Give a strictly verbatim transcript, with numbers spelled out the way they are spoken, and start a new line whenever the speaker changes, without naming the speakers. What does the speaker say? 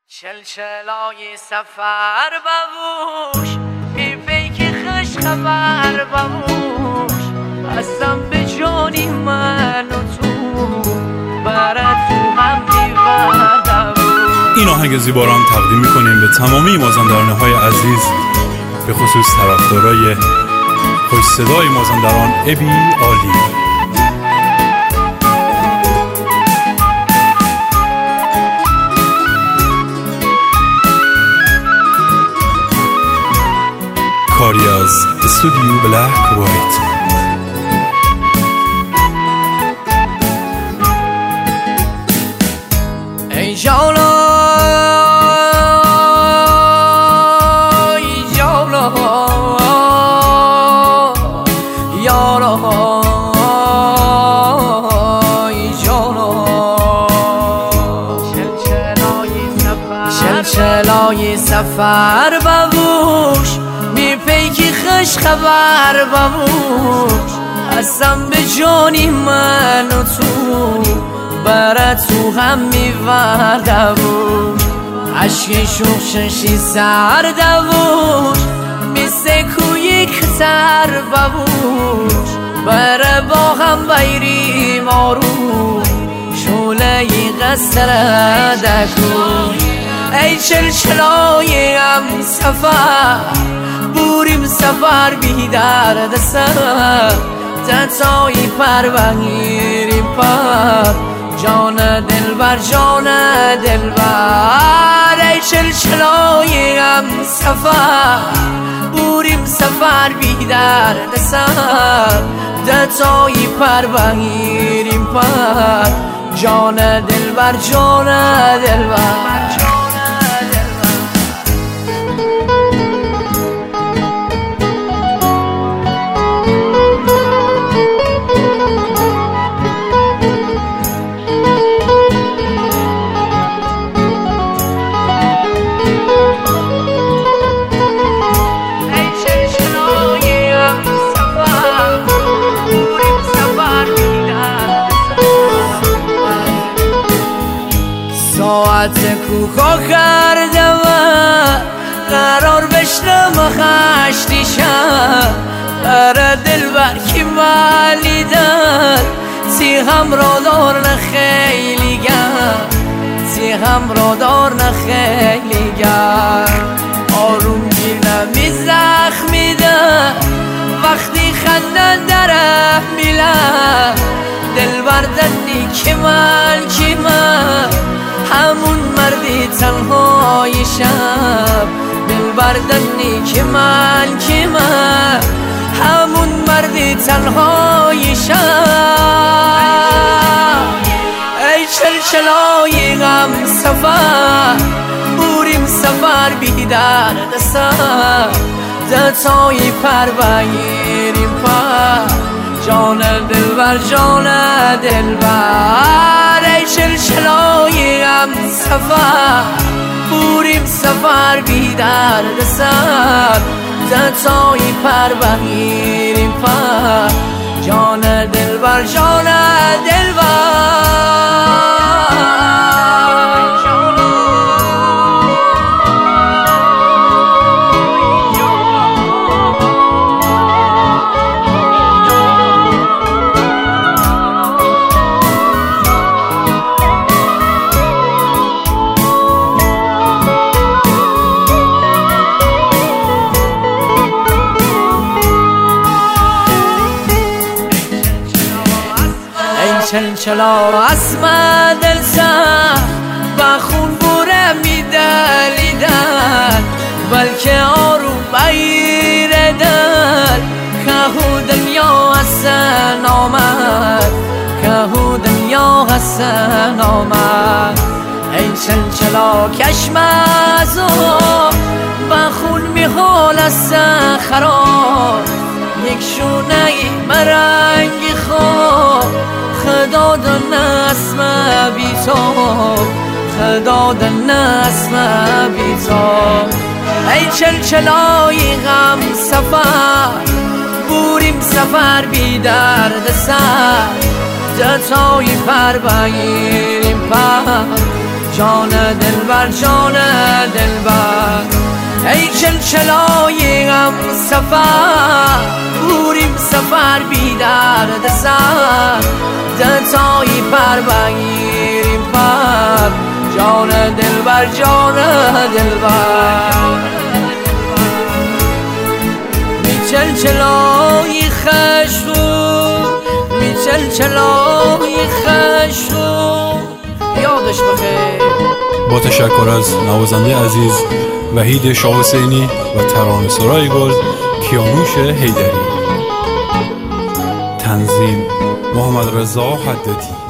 چلچلای سفر ببوش بی پیک خش خبر ببوش هستم به جانی من و تو برات تو هم میوردم.
این آهنگ زیبا رو هم تقدیم میکنیم به تمامی مازندرانه های عزیز، به خصوص طرفدارای خوش صدای مازندران ابی عالی. کاری از استودیو بلک وایت.
ای جانا ای جانا یارا ای جانا چلچلای سفر چلچلای سفر ببوش بی پیکی خش خبر ببوش هستم به جانی من و تو برات تو هم میوردموش عشق شوخششی سر دوش مثل کوی کتر ببوش بره با هم بیریم آروم شوله ی قصر دکوش. ای چلچلای هم سفر بوریم سفر بی درد سر تتایی پر بگیریم پر جان دلبر جان دلبر. ای چلچلای هم سفر بوریم سفر بی درد سر تتایی پر بگیریم پر جان دلبر جان دلبر. ساعت کوکا کرده و قرار بشنم خشتی شد بر دلبر کی مالی داد سی هم را دار نخیلی گرد سی هم را دار نخیلی گرد آروم گیر نمی زخمی ده وقتی خندن دره میلد دلبر دنی که من کی من همون مردی تنهای شب دلبر دنی که من که من همون مردی تنهای شب. ای چلچلای غم سفر بوریم سفر بی درد سر تتایی پر بگیریم پر جان دلبر جان دلبر. ای چلچلای هم سفر بوریم سفر بی درد سر تتایی پر بگیریم پر جان دلبر جان دلبر. چلچلا اسم دل سر و خون بوره میدلیدن بلکه آروم بیر دل که دنیا حسن آمد که دنیا حسن آمد. ای چلچلا کشم از و خون میخول از خراب یک شونه ای مرنگی خواب خدا دن اسم بی تو خدا دن اسم بی تو. ای چلچلای غم سفر بوریم سفر بی درد سر تتایی پر بگیریم پر جان دلبر جان دلبر ای چلچلای هم سفر بوریم سفر بی درد سر دتایی پر بگیریم پر جان دلبر جان دلبر می چلچلای خشم می چلچلای خشم یادش بخیر.
با تشکر از نوازنده عزیز وحید شاه حسینی و ترانه سرای گل کیانوش حیدری. تنظیم محمد رضا حدادی.